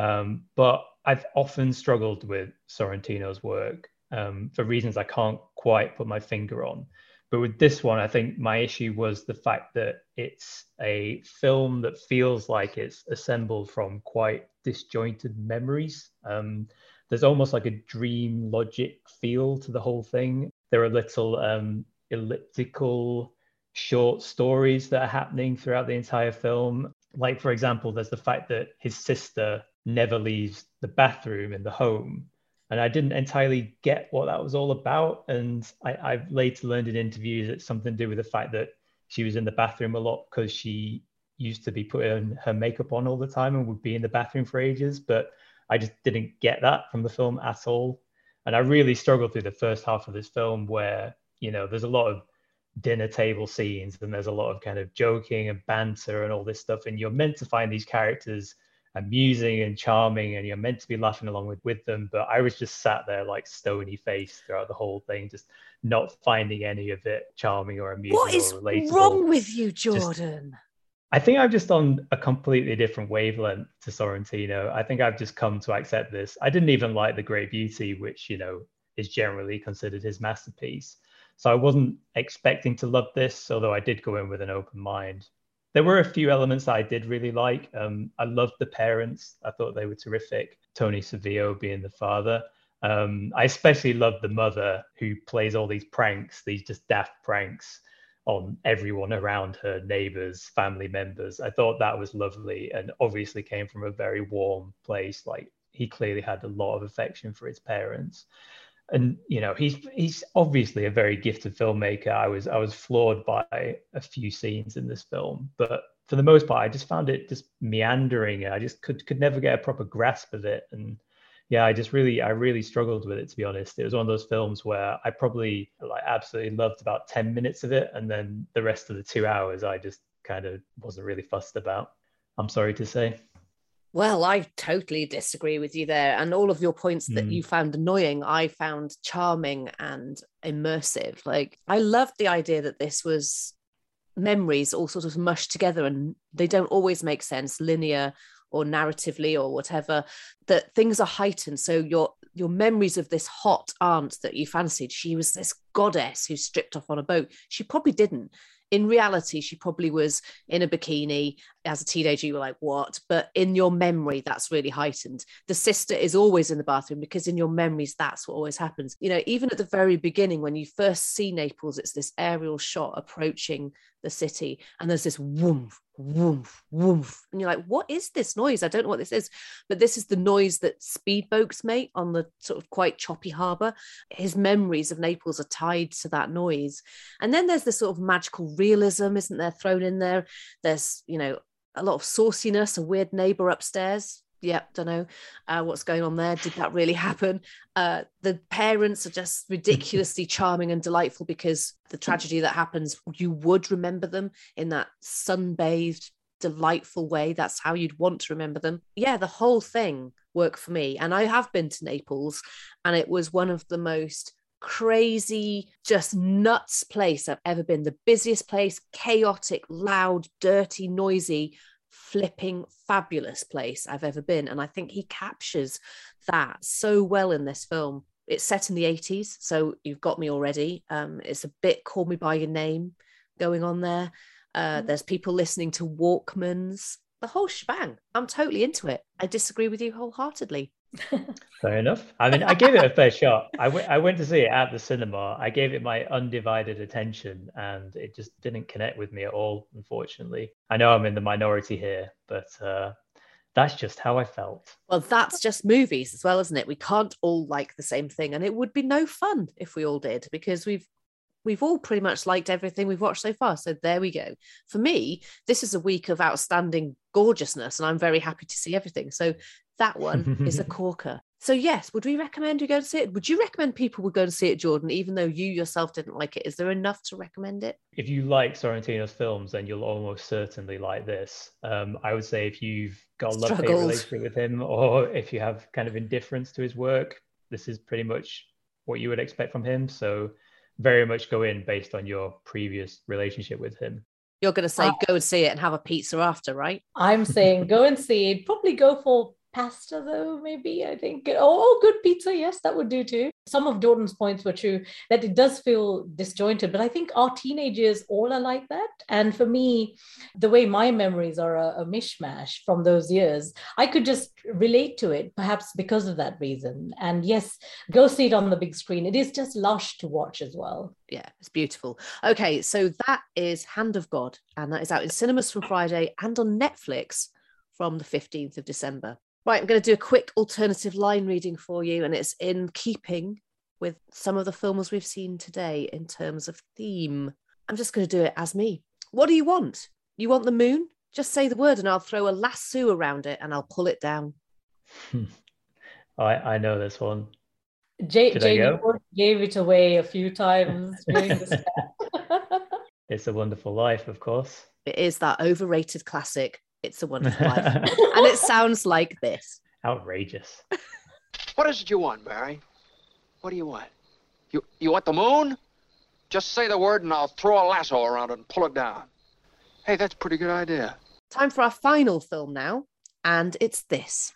But I've often struggled with Sorrentino's work for reasons I can't quite put my finger on. But with this one, I think my issue was the fact that it's a film that feels like it's assembled from quite disjointed memories. There's almost like a dream logic feel to the whole thing. There are little elliptical short stories that are happening throughout the entire film. Like, for example, there's the fact that his sister never leaves the bathroom in the home. And I didn't entirely get what that was all about. And I've later learned in interviews it's something to do with the fact that she was in the bathroom a lot because she used to be putting her makeup on all the time and would be in the bathroom for ages. But I just didn't get that from the film at all. And I really struggled through the first half of this film where, you know, there's a lot of dinner table scenes and there's a lot of kind of joking and banter and all this stuff. And you're meant to find these characters amusing and charming and you're meant to be laughing along with them, but I was just sat there like stony faced throughout the whole thing, just not finding any of it charming or amusing. What is or relatable. wrong with you, Jordan? I think I'm just on a completely different wavelength to Sorrentino. I think I've just come to accept this. I didn't even like The Great Beauty, which, you know, is generally considered his masterpiece. So I wasn't expecting to love this, although I did go in with an open mind. There were a few elements that I did really like. I loved the parents. I thought they were terrific. Tony Savio being the father. I especially loved the mother who plays all these pranks, these just daft pranks on everyone around her, neighbors, family members. I thought that was lovely and obviously came from a very warm place. Like, he clearly had a lot of affection for his parents. And, you know, he's obviously a very gifted filmmaker. I was floored by a few scenes in this film, but for the most part, I just found it just meandering. I just could never get a proper grasp of it. And yeah, I really struggled with it, to be honest. It was one of those films where I probably absolutely loved about 10 minutes of it. And then the rest of the 2 hours, I just kind of wasn't really fussed about, I'm sorry to say. Well, I totally disagree with you there. And all of your points that you found annoying, I found charming and immersive. Like, I loved the idea that this was memories all sort of mushed together and they don't always make sense, linear or narratively or whatever, that things are heightened. So your memories of this hot aunt that you fancied, she was this goddess who stripped off on a boat. She probably didn't. In reality, she probably was in a bikini. As a teenager, you were like, what? But in your memory, that's really heightened. The sister is always in the bathroom because in your memories, that's what always happens. You know, even at the very beginning, when you first see Naples, it's this aerial shot approaching the city. And there's this woof, woof, woof. And you're like, what is this noise? I don't know what this is. But this is the noise that speedboats make on the sort of quite choppy harbour. His memories of Naples are tied to that noise. And then there's this sort of magical realism, isn't there, thrown in there? There's, you know, a lot of sauciness, a weird neighbour upstairs. Yeah, don't know what's going on there. Did that really happen? The parents are just ridiculously charming and delightful because the tragedy that happens, you would remember them in that sunbathed, delightful way. That's how you'd want to remember them. Yeah, the whole thing worked for me. And I have been to Naples and it was one of the most crazy, just nuts place I've ever been. The busiest place, chaotic, loud, dirty, noisy, flipping fabulous place I've ever been. And I think he captures that so well in this film. It's set in the 80s, so you've got me already. It's a bit Call Me By Your Name going on there. There's people listening to Walkmans, the whole shebang. I'm totally into it. I disagree with you wholeheartedly. Fair enough. I mean, I gave it a fair shot. I went to see it at the cinema. I gave it my undivided attention and it just didn't connect with me at all, unfortunately. I know I'm in the minority here, but that's just how I felt. Well, that's just movies as well, isn't it? We can't all like the same thing and it would be no fun if we all did, because we've all pretty much liked everything we've watched so far. So there we go. For me, this is a week of outstanding gorgeousness and I'm very happy to see everything. So that one is a corker. So yes, would we recommend you go to see it? Would you recommend people would go to see it, Jordan, even though you yourself didn't like it? Is there enough to recommend it? If you like Sorrentino's films, then you'll almost certainly like this. I would say if you've got a love-hate relationship with him, or if you have kind of indifference to his work, this is pretty much what you would expect from him. So very much go in based on your previous relationship with him. You're going to say go and see it and have a pizza after, right? I'm saying go and see it. Probably go for pasta though, maybe, I think. Oh, good pizza. Yes, that would do too. Some of Jordan's points were true, that it does feel disjointed, but I think our teenagers all are like that. And for me, the way my memories are a mishmash from those years, I could just relate to it, perhaps because of that reason. And yes, go see it on the big screen. It is just lush to watch as well. Yeah, it's beautiful. Okay, so that is Hand of God, and that is out in cinemas from Friday and on Netflix from the 15th of December. Right, I'm going to do a quick alternative line reading for you, and it's in keeping with some of the films we've seen today in terms of theme. I'm just going to do it as me. What do you want? You want the moon? Just say the word and I'll throw a lasso around it and I'll pull it down. I know this one. Jamie gave it away a few times during this. It's a Wonderful Life, of course. It is that overrated classic, It's a Wonderful Life. And it sounds like this. Outrageous. What is it you want, Barry? What do you want? You want the moon? Just say the word and I'll throw a lasso around it and pull it down. Hey, that's a pretty good idea. Time for our final film now, and it's this.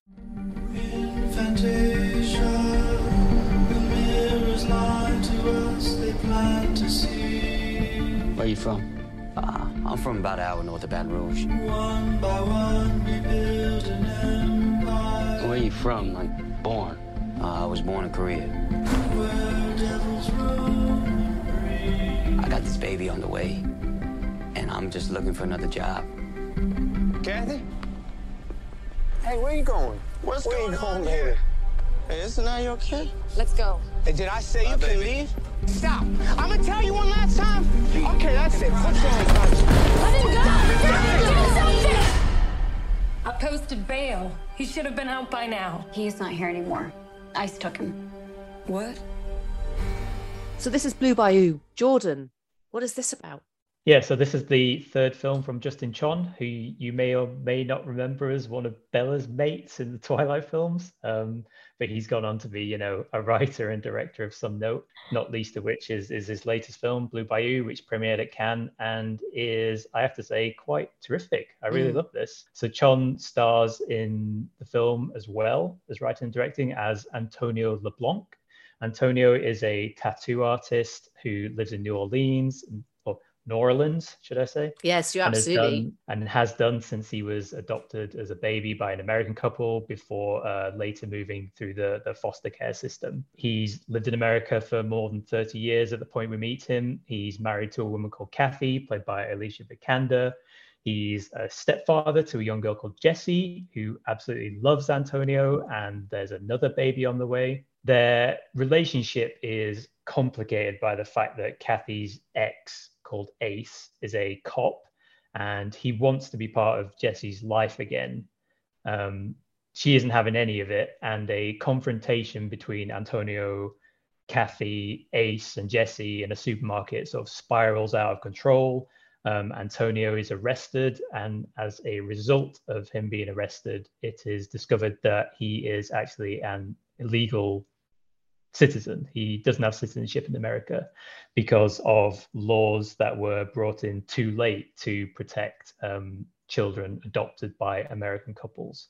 Where are you from? I'm from about an hour north of Baton Rouge. One by one, we build an empire. Where are you from? Like, born? I was born in Korea. I got this baby on the way, and I'm just looking for another job. Kathy? Hey, where you going? Where you going, baby? Hey, isn't that your kid? Let's go. Hey, did I say you can leave? Stop. I'm gonna tell you one last time. Okay, that's it. Put your hands on you. Let him go! Do something! I posted bail. He should have been out by now. He's not here anymore. ICE took him. What? So this is Blue Bayou. Jordan, what is this about? Yeah, so this is the third film from Justin Chon, who you may or may not remember as one of Bella's mates in the Twilight films. But he's gone on to be, a writer and director of some note, not least of which is his latest film, Blue Bayou, which premiered at Cannes and is, I have to say, quite terrific. I really love this. So Chon stars in the film as well as writing and directing as Antonio LeBlanc. Antonio is a tattoo artist who lives in New Orleans, should I say? Yes, you're absolutely. And has done since he was adopted as a baby by an American couple before later moving through the foster care system. He's lived in America for more than 30 years at the point we meet him. He's married to a woman called Kathy, played by Alicia Vikander. He's a stepfather to a young girl called Jessie, who absolutely loves Antonio, and there's another baby on the way. Their relationship is complicated by the fact that Kathy's ex, called Ace, is a cop, and he wants to be part of Jessie's life again. She isn't having any of it, and a confrontation between Antonio, Kathy, Ace, and Jessie in a supermarket sort of spirals out of control. Antonio is arrested, and as a result of him being arrested, it is discovered that he is actually an illegal citizen. He doesn't have citizenship in America because of laws that were brought in too late to protect children adopted by American couples.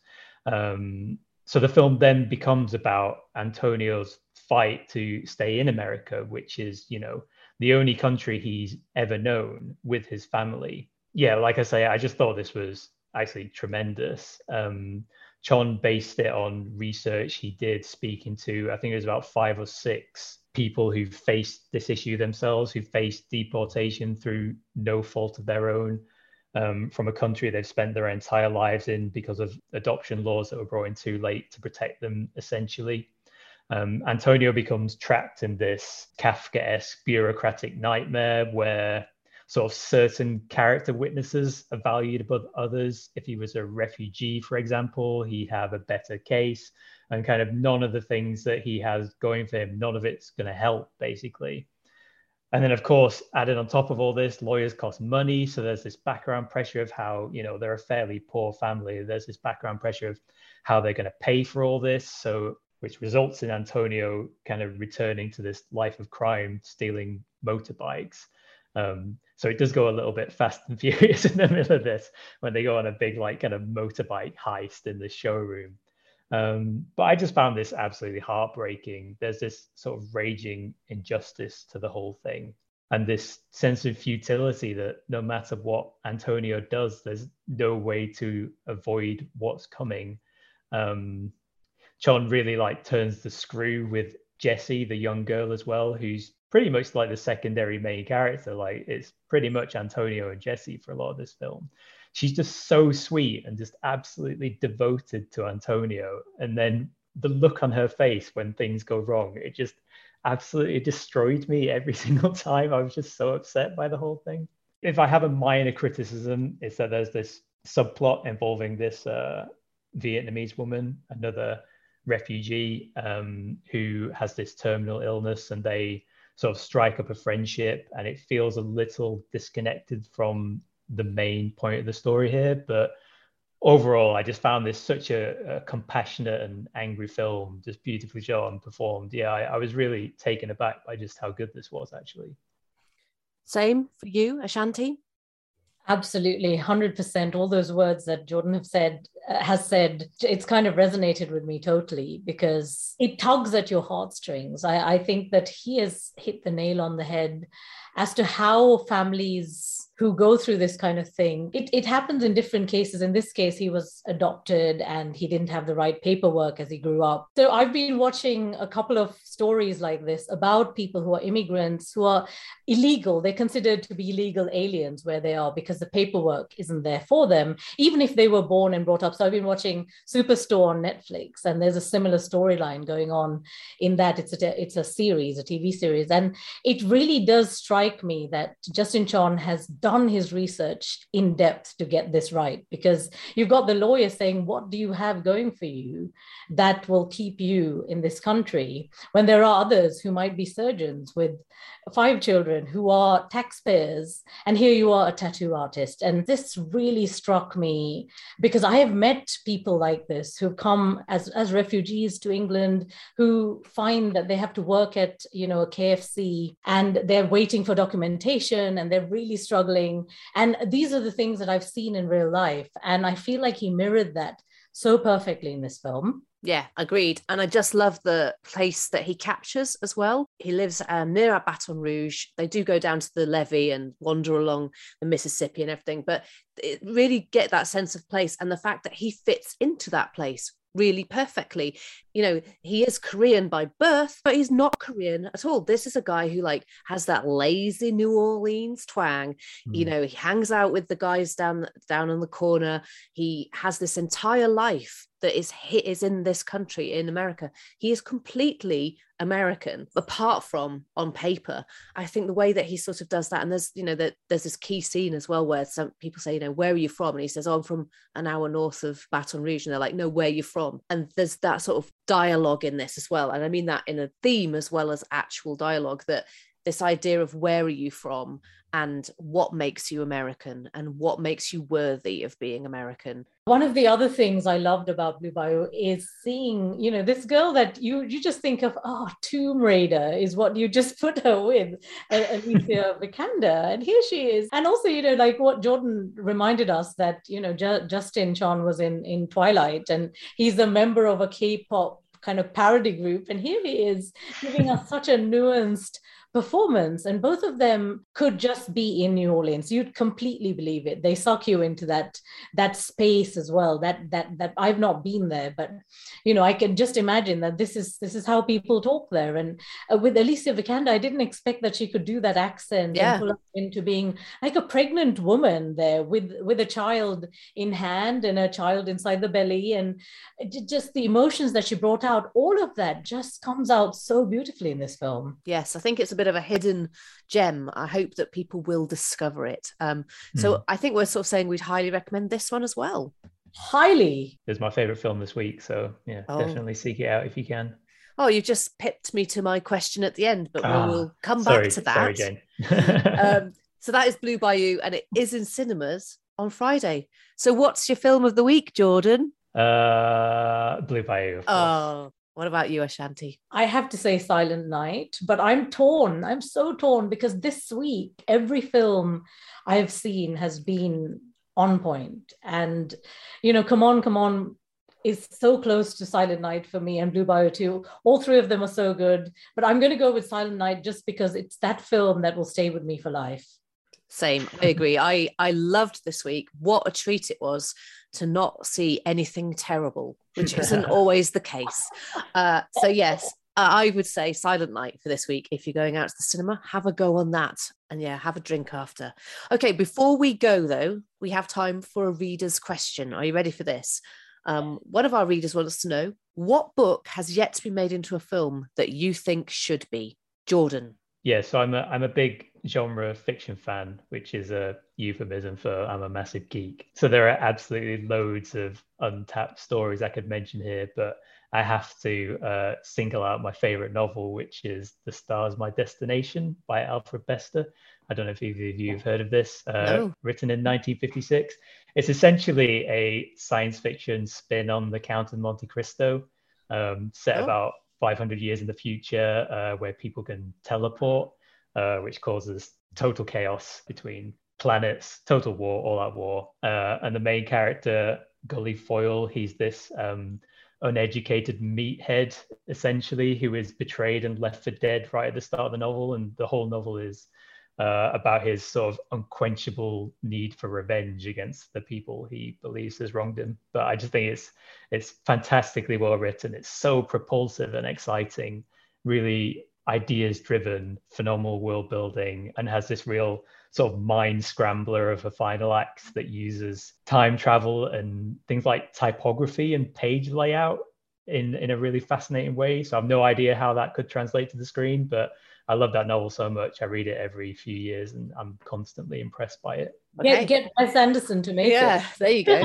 So the film then becomes about Antonio's fight to stay in America, which is, the only country he's ever known with his family. Yeah, like I say, I just thought this was actually tremendous. Chon based it on research he did speaking to, I think it was about 5 or 6 people who faced this issue themselves, who faced deportation through no fault of their own, from a country they've spent their entire lives in because of adoption laws that were brought in too late to protect them, essentially. Antonio becomes trapped in this Kafkaesque bureaucratic nightmare where sort of certain character witnesses are valued above others. If he was a refugee, for example, he'd have a better case, and kind of none of the things that he has going for him, none of it's going to help, basically. And then, of course, added on top of all this, lawyers cost money. So there's this background pressure of how, they're a fairly poor family. There's this background pressure of how they're going to pay for all this. So, which results in Antonio kind of returning to this life of crime, stealing motorbikes. So it does go a little bit fast and furious in the middle of this when they go on a big, kind of motorbike heist in the showroom. But I just found this absolutely heartbreaking. There's this sort of raging injustice to the whole thing, and this sense of futility that no matter what Antonio does, there's no way to avoid what's coming. Chon really turns the screw with Jessie, the young girl as well, who's pretty much the secondary main character. It's pretty much Antonio and Jessie for a lot of this film. She's just so sweet and just absolutely devoted to Antonio. And then the look on her face when things go wrong, it just absolutely destroyed me every single time. I was just so upset by the whole thing. If I have a minor criticism, it's that there's this subplot involving this Vietnamese woman, another refugee, who has this terminal illness, and they sort of strike up a friendship, and it feels a little disconnected from the main point of the story here. But overall, I just found this such a compassionate and angry film, just beautifully shot and performed. Yeah, I was really taken aback by just how good this was, actually. Same for you, Ashanti? Absolutely, 100%. All those words that Jordan has said, it's kind of resonated with me totally, because it tugs at your heartstrings. I think that he has hit the nail on the head as to how families who go through this kind of thing, it happens in different cases. In this case, he was adopted and he didn't have the right paperwork as he grew up. So I've been watching a couple of stories like this about people who are immigrants, who are illegal. They're considered to be illegal aliens where they are because the paperwork isn't there for them, even if they were born and brought up. So I've been watching Superstore on Netflix, and there's a similar storyline going on in that. It's a series, a TV series. And it really does strike me that Justin Chon has done his research in depth to get this right, because you've got the lawyer saying, what do you have going for you that will keep you in this country, when there are others who might be surgeons with 5 children who are taxpayers, and here you are, a tattoo artist. And this really struck me, because I have met people like this who've come as refugees to England, who find that they have to work at a KFC, and they're waiting for documentation, and they're really struggling. And these are the things that I've seen in real life, and I feel like he mirrored that so perfectly in this film. Yeah, agreed. And I just love the place that he captures as well. He lives near Baton Rouge. They do go down to the levee and wander along the Mississippi and everything, but it really get that sense of place, and the fact that he fits into that place really perfectly. He is Korean by birth, but he's not Korean at all. This is a guy who has that lazy New Orleans twang. He hangs out with the guys down on the corner. He has this entire life that is in this country, in America. He is completely American, apart from on paper. I think the way that he sort of does that, and there's this key scene as well where some people say, where are you from? And he says, I'm from an hour north of Baton Rouge. And they're like, no, where are you from? And there's that sort of dialogue in this as well. And I mean that in a theme as well as actual dialogue, that this idea of where are you from and what makes you American and what makes you worthy of being American. One of the other things I loved about Blue Bayou is seeing, this girl that you just think of, Tomb Raider is what you just put her with, Alicia Vikander. And here she is. And also, what Jordan reminded us that, Justin Chon was in Twilight, and he's a member of a K-pop kind of parody group. And here he is giving us such a nuanced performance, and both of them could just be in New Orleans. You'd completely believe it. They suck you into that space as well. That I've not been there, but I can just imagine that this is how people talk there. And with Alicia Vikander, I didn't expect that she could do that accent and pull up into being like a pregnant woman there with a child in hand and a child inside the belly, and just the emotions that she brought out. All of that just comes out so beautifully in this film. Yes, I think it's a bit bit of a hidden gem. I hope that people will discover it. So I think we're sort of saying we'd highly recommend this one as well. Highly. It's my favorite film this week, so yeah, definitely seek it out if you can. Oh, you just pipped me to my question at the end, but we'll come back to that. Sorry, Jane. So that is Blue Bayou, and it is in cinemas on Friday. So what's your film of the week, Jordan? Blue Bayou. Of course. Oh, what about you, Ashanti? I have to say Silent Night, but I'm torn. I'm so torn because this week, every film I have seen has been on point. And, Come On is so close to Silent Night for me, and Blue Bayou too. All three of them are so good, but I'm going to go with Silent Night just because it's that film that will stay with me for life. Same, I agree. I loved this week. What a treat it was to not see anything terrible, which isn't always the case. So yes, I would say Silent Night for this week. If you're going out to the cinema, have a go on that. And yeah, have a drink after. Okay, before we go though, we have time for a reader's question. Are you ready for this? One of our readers wants to know, what book has yet to be made into a film that you think should be? Jordan. Yeah, so I'm a big genre fiction fan, which is a euphemism for I'm a massive geek. So there are absolutely loads of untapped stories I could mention here, but I have to single out my favorite novel, which is The Star's My Destination by Alfred Bester. I don't know if either of you have heard of this, No. Written in 1956. It's essentially a science fiction spin on the Count of Monte Cristo, set about 500 years in the future, where people can teleport, which causes total chaos between planets, total war, all out war. And the main character, Gully Foyle, he's this uneducated meathead, essentially, who is betrayed and left for dead right at the start of the novel. And the whole novel is about his sort of unquenchable need for revenge against the people he believes has wronged him. But I just think it's fantastically well written. It's so propulsive and exciting, really ideas driven, phenomenal world building, and has this real sort of mind scrambler of a final act that uses time travel and things like typography and page layout in a really fascinating way. So I have no idea how that could translate to the screen, but I love that novel so much. I read it every few years and I'm constantly impressed by it. Okay. Get Wes Anderson to make it. Yeah, there you go.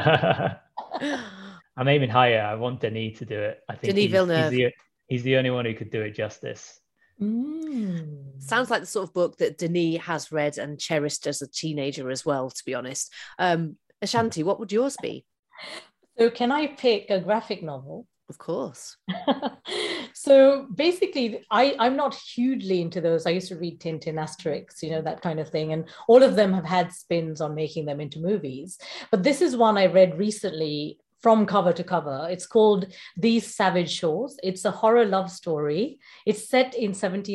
I'm aiming higher. I want Denis to do it. I think Denis Villeneuve. He's the only one who could do it justice. Sounds like the sort of book that Denis has read and cherished as a teenager as well, to be honest. Ashanti, what would yours be? So can I pick a graphic novel? Of course. So basically, I'm not hugely into those. I used to read Tintin, Asterix, that kind of thing. And all of them have had spins on making them into movies. But this is one I read recently from cover to cover. It's called These Savage Shores. It's a horror love story. It's set in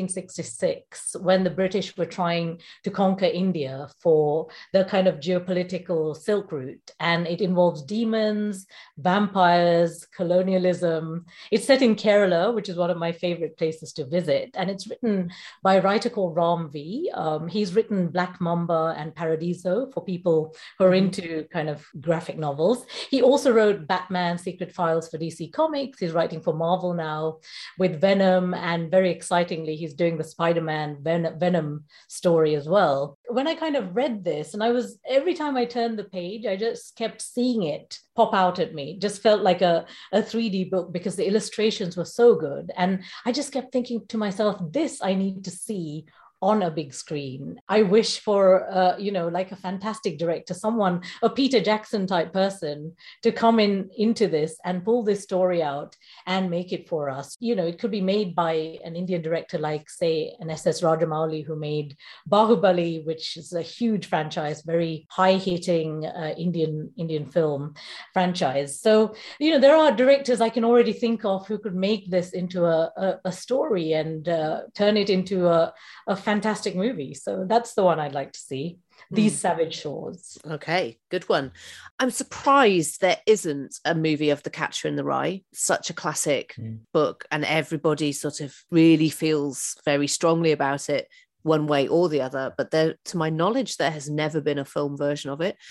1766 when the British were trying to conquer India for the kind of geopolitical Silk Route. And it involves demons, vampires, colonialism. It's set in Kerala, which is one of my favorite places to visit. And it's written by a writer called Ram V. He's written Black Mamba and Paradiso for people who are into kind of graphic novels. He also wrote Batman Secret Files for DC Comics. He's writing for Marvel now with Venom, and very excitingly, he's doing the Spider-Man Venom story as well. When I kind of read this, and every time I turned the page, I just kept seeing it pop out at me. It just felt like a 3D book because the illustrations were so good. And I just kept thinking to myself, this I need to see on a big screen. I wish for, like a fantastic director, someone, a Peter Jackson type person, to come into this and pull this story out and make it for us. It could be made by an Indian director like, say, an S.S. Rajamouli, who made Bahubali, which is a huge franchise, very high-hitting Indian film franchise. So, there are directors I can already think of who could make this into a story and turn it into a fantastic movie. So that's the one I'd like to see. These Savage Shores. Okay, good one. I'm surprised there isn't a movie of The Catcher in the Rye, such a classic book, and everybody sort of really feels very strongly about it one way or the other. But to my knowledge, there has never been a film version of it.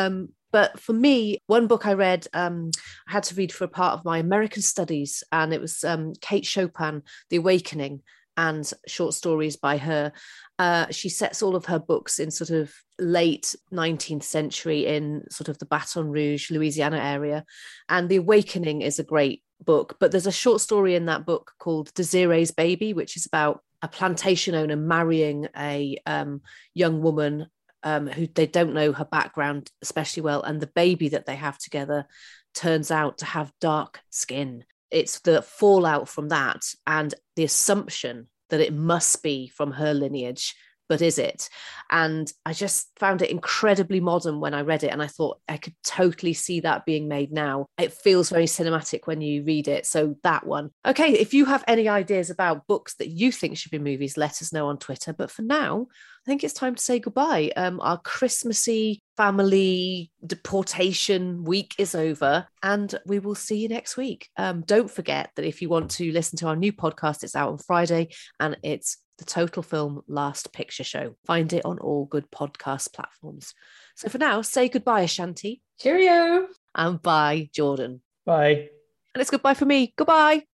But for me, one book I read, I had to read for a part of my American studies, and it was Kate Chopin, The Awakening. and short stories by her. She sets all of her books in sort of late 19th century in sort of the Baton Rouge, Louisiana area. And The Awakening is a great book, but there's a short story in that book called Desiree's Baby, which is about a plantation owner marrying a young woman who they don't know her background especially well. And the baby that they have together turns out to have dark skin. It's the fallout from that and the assumption that it must be from her lineage, but is it? And I just found it incredibly modern when I read it, and I thought I could totally see that being made now. It feels very cinematic when you read it. So that one. Okay, if you have any ideas about books that you think should be movies, let us know on Twitter. But for now, I think it's time to say goodbye. Our Christmassy family deportation week is over, and we will see you next week. Don't forget that if you want to listen to our new podcast, it's out on Friday, and it's the Total Film Last Picture Show. Find it on all good podcast platforms. So for now, say goodbye, Ashanti. Cheerio. And bye, Jordan. Bye. And it's goodbye for me. Goodbye.